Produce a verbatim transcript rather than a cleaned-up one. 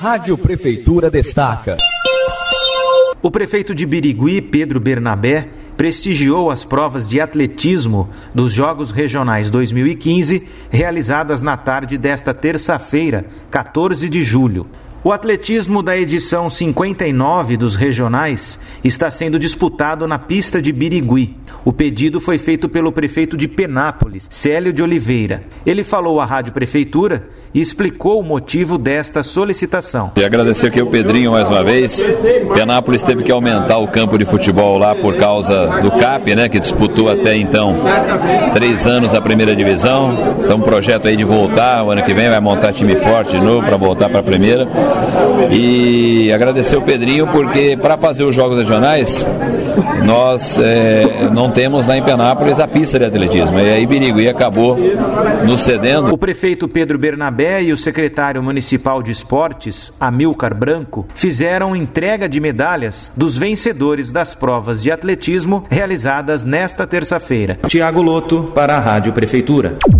Rádio Prefeitura destaca. O prefeito de Birigui, Pedro Bernabé, prestigiou as provas de atletismo dos Jogos Regionais dois mil e quinze, realizadas na tarde desta terça-feira, quatorze de julho. O atletismo da edição cinquenta e nove dos regionais está sendo disputado na pista de Birigui. O pedido foi feito pelo prefeito de Penápolis, Célio de Oliveira. Ele falou à Rádio Prefeitura e explicou o motivo desta solicitação. E agradecer aqui o Pedrinho mais uma vez. Penápolis teve que aumentar o campo de futebol lá por causa do C A P, né, que disputou até então três anos a primeira divisão. Então um projeto aí de voltar, o ano que vem vai montar time forte de novo para voltar para a primeira. E agradecer o Pedrinho porque para fazer os jogos regionais nós é, não temos lá em Penápolis a pista de atletismo, e aí Birigui acabou nos cedendo. O prefeito Pedro Bernabé e o secretário municipal de esportes, Amilcar Branco, fizeram entrega de medalhas dos vencedores das provas de atletismo realizadas nesta terça-feira. Tiago Loto para a Rádio Prefeitura.